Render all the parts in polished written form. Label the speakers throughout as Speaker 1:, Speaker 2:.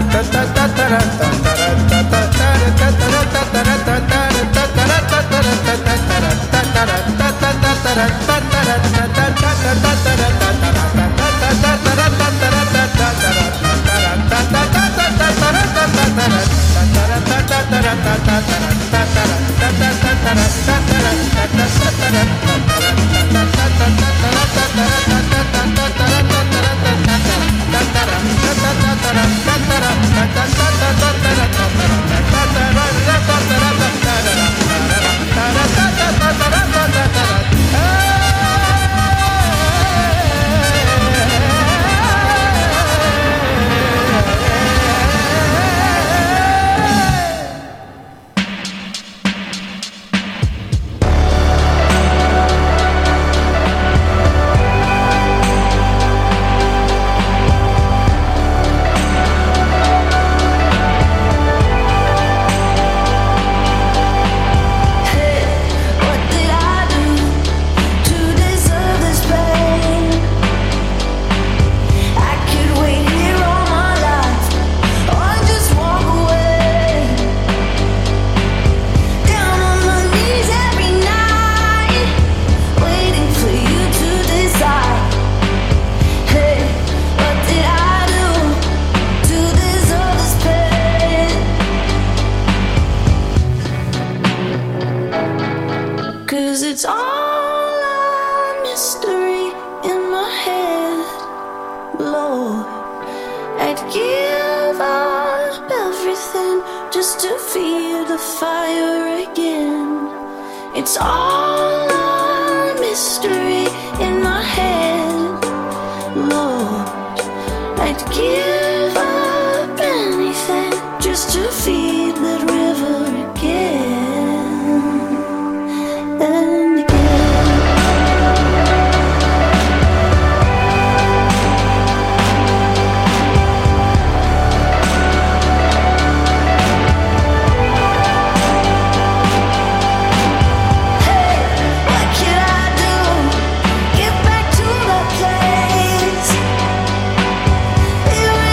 Speaker 1: Get back to the place.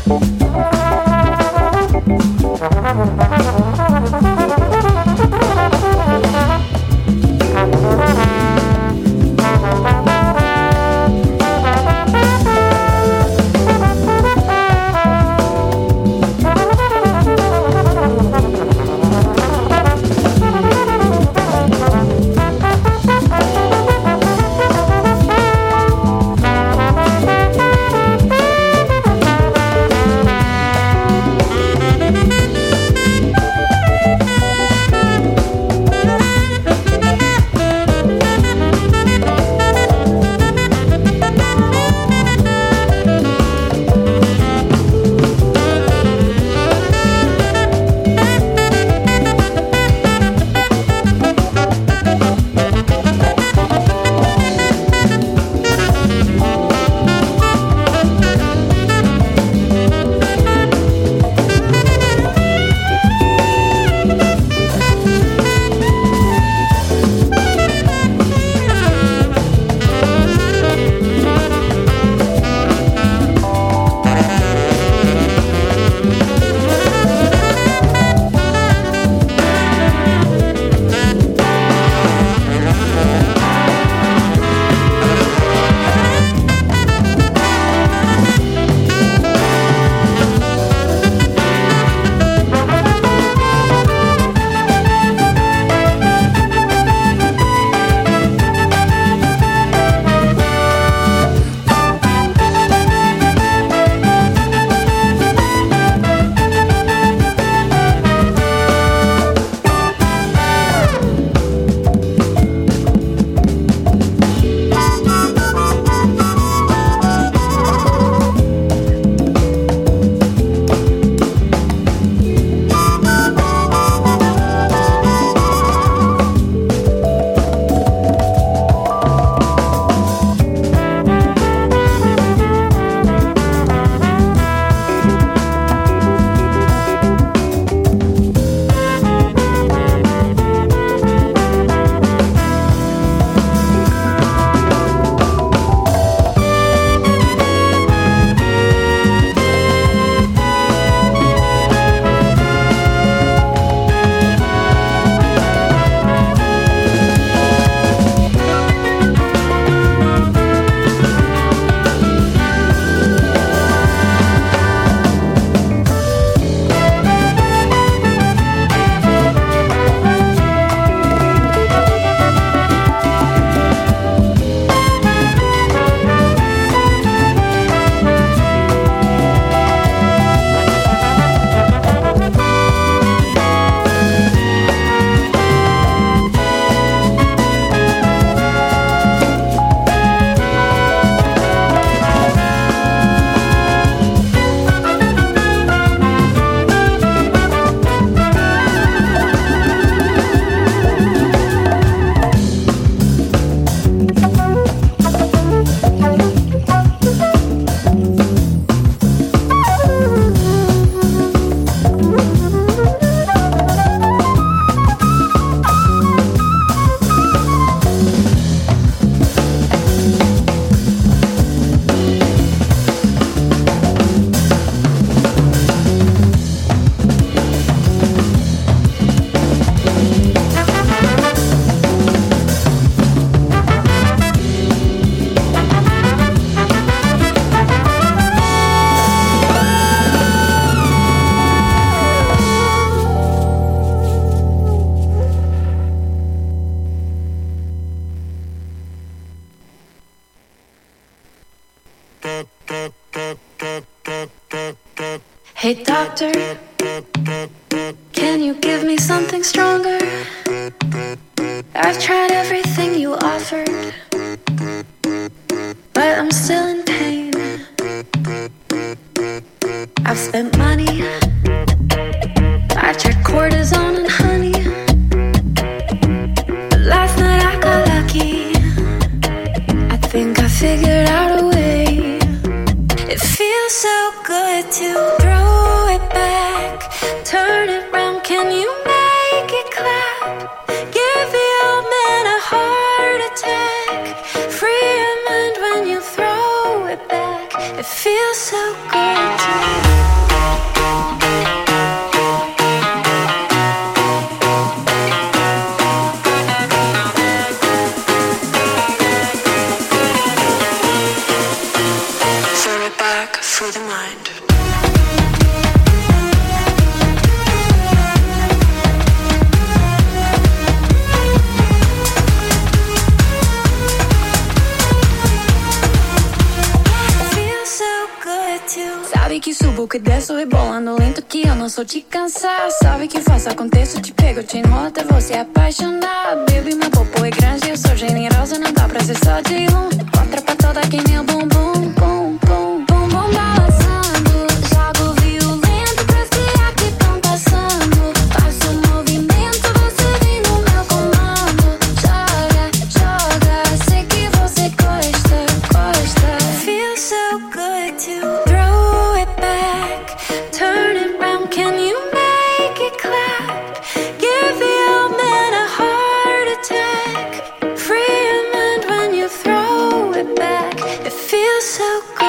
Speaker 1: Hey doctor, can you give me something stronger? I've tried everything you offered, but I'm still in pain. I've spent money, I tried cortisone and honey, but last night I got lucky. I think I figured out a way. It feels so good to throw it back, turn it round, can you make it clap? Give the old man a heart attack, free your mind when you throw it back. It feels so good to e desço rebolando lento que eu não sou te cansar. Sabe que faço, aconteço, te pego, te enrolo até você apaixonar. Baby, meu popô é grande, eu sou generosa, não dá pra ser só de um. Outra pra toda que meu bumbum, bum, bum, bum, bum balançando. Jogo violento pra espiar que tão passando. Faço movimento, você vem no meu comando. Joga, joga, sei que você gosta, gosta. Feels so good to throw it back, turn it round, can you make it clap? Give your man a heart attack. Free your mind when you throw it back. It feels so good.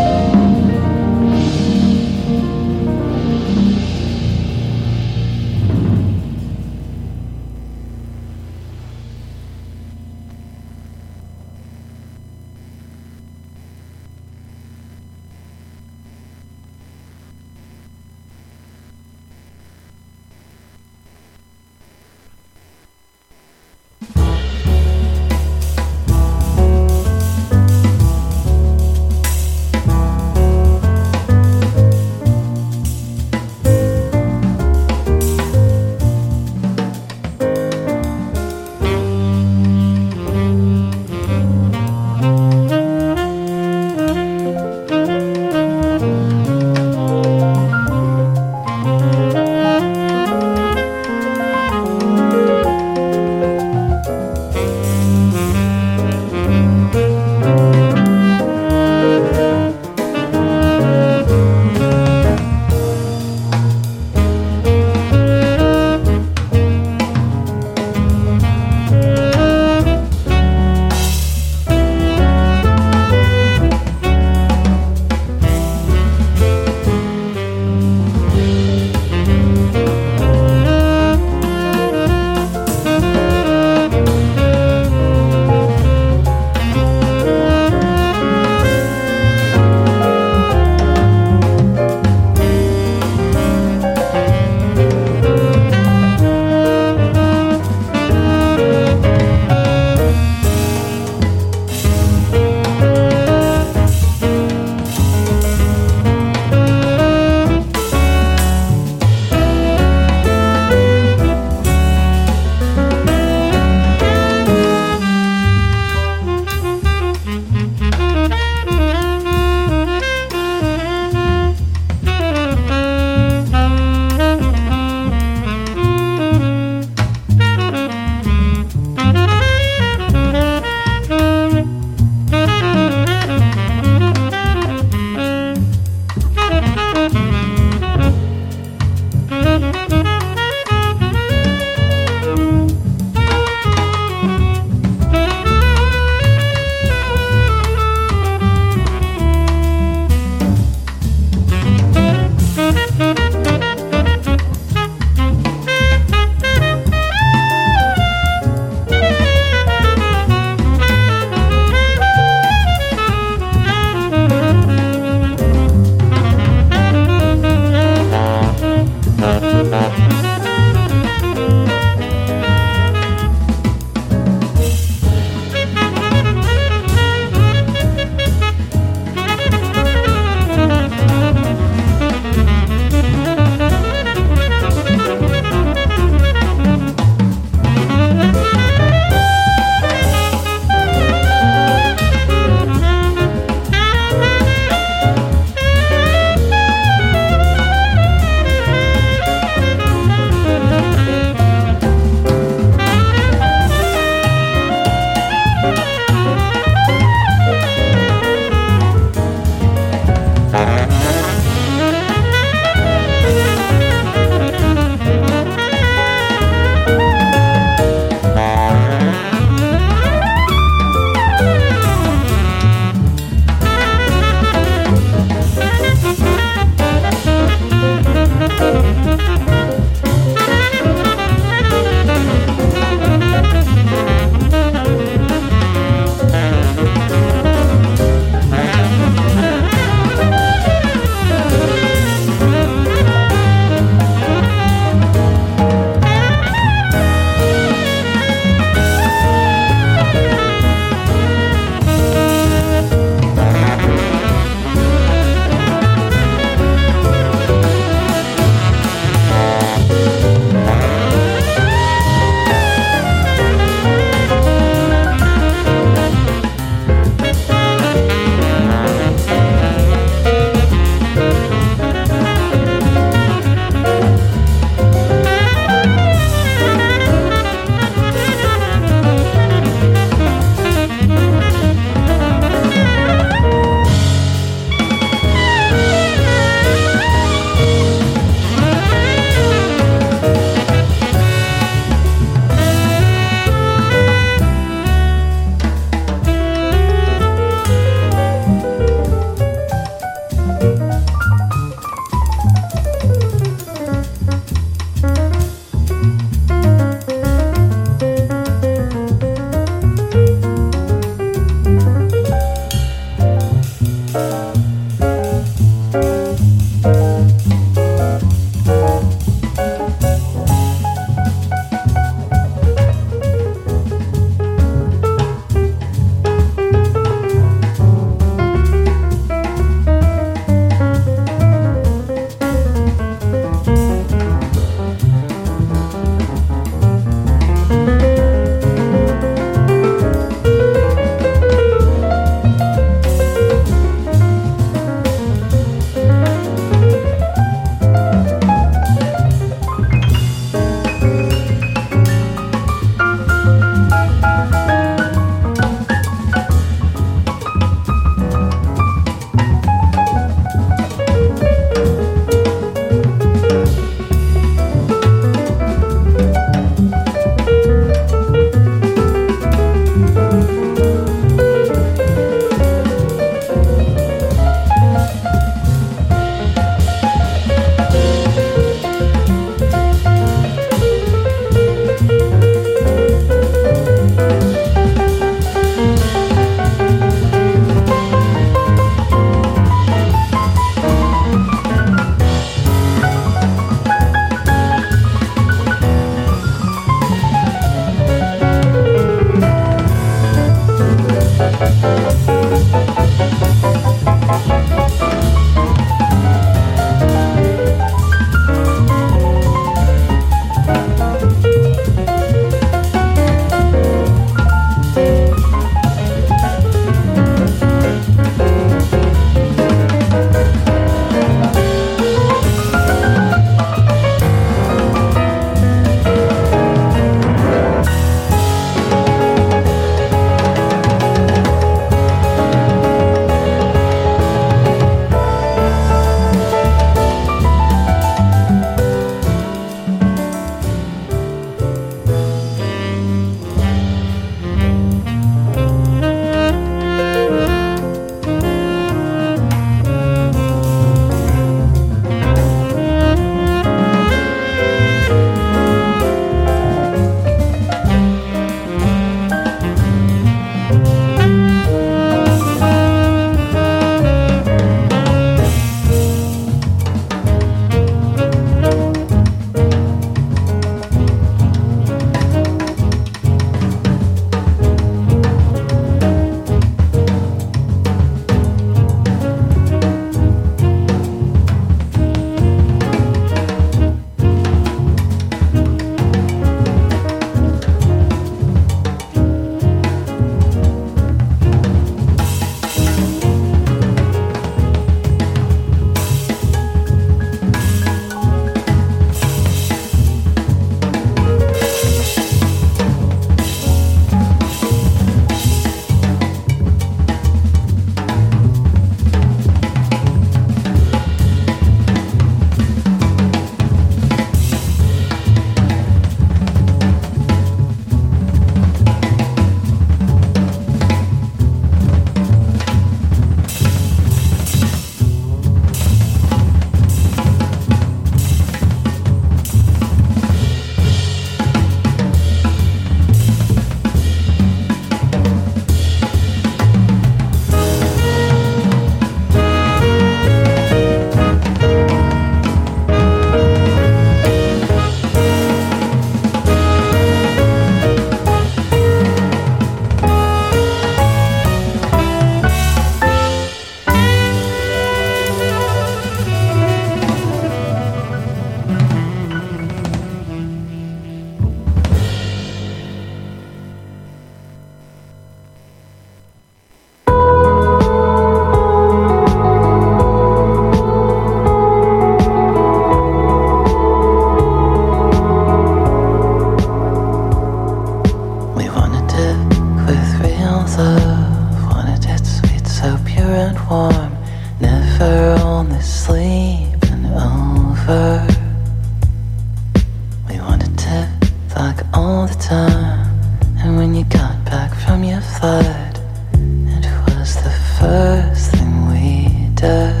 Speaker 2: from your flood. It was the first thing we did.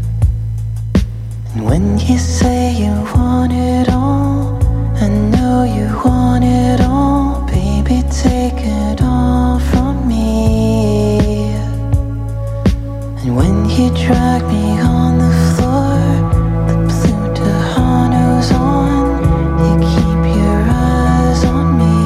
Speaker 2: And when you say you want it all, I know you want it all. Baby, take it all from me. And when you drag me on the floor, the blue Tejano's on. You keep your eyes on me.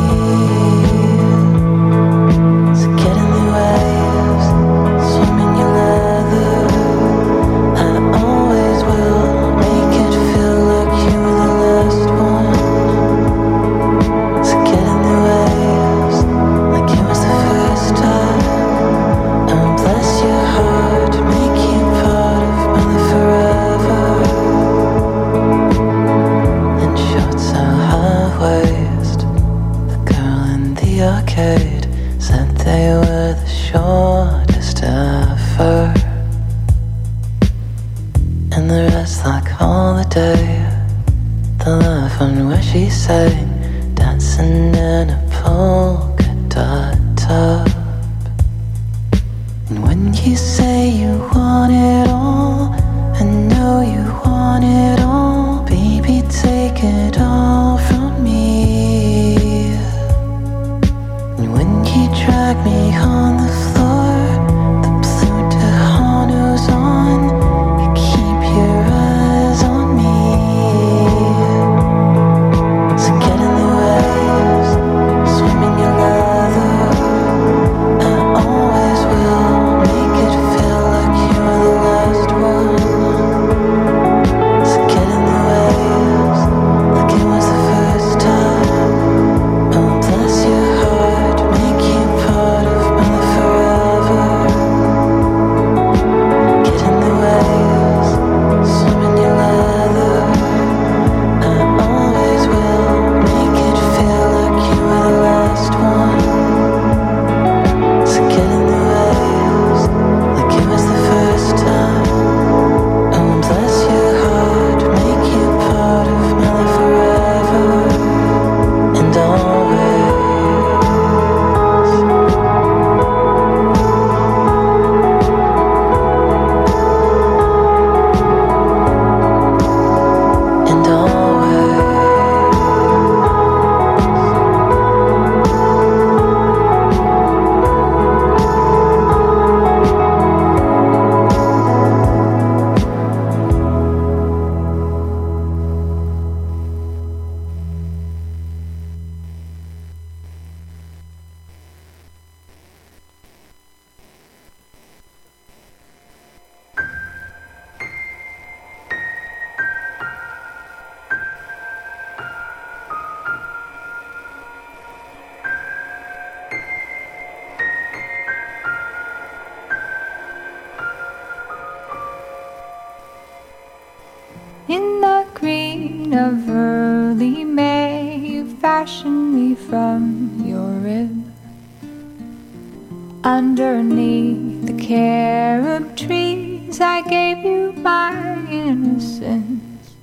Speaker 2: So get in the waves, swim in your leather. I always will make it feel like you were the last one. So get in the waves, like it was the first time. And bless your heart, make you part of my life forever. And shorts so high waist, the girl in the arcade said they were the shortest ever. And the rest like holiday, the love one where she sang, dancing in a polka dot top. And when you say you want it all, I know you want it all. Baby, take it all from me. And when you drag me on the floor, the blue Tejano's on. You keep your eyes on me. So get in the waves, swim in your leather. I always will make it feel like you were the last one. So get in the waves, like it was the first time. Oh, bless your heart, make you part of my life forever. Get in the waves, swim in your leather. I always will make it feel like you were the last one. So get in the waves, like it was the first time. Oh, bless your heart, make you part of my life forever and always. And always.
Speaker 1: In the green of early May, you fashioned me from your rib. Underneath the carob trees, I gave you my innocence.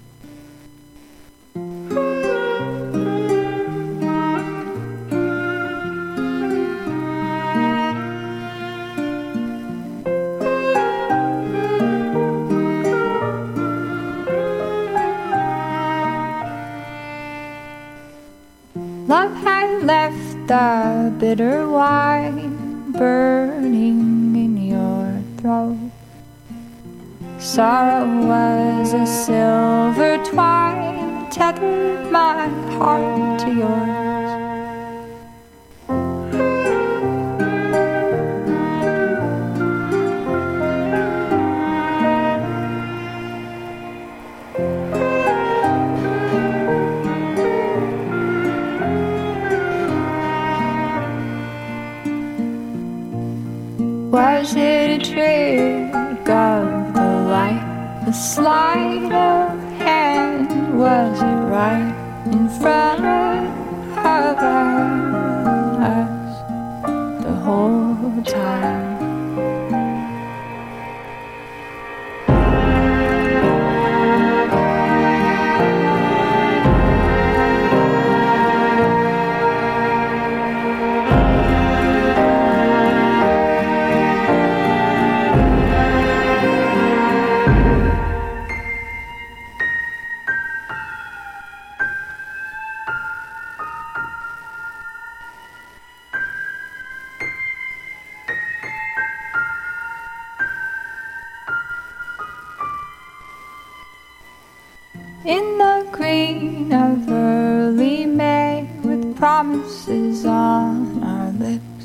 Speaker 1: Love had left the bitter wine burning in your throat. Sorrow was a silver twine that tethered my heart to yours. Was it a trick of the light, a sleight of hand? Was it right in front of us the whole time? green of early May with promises on our lips.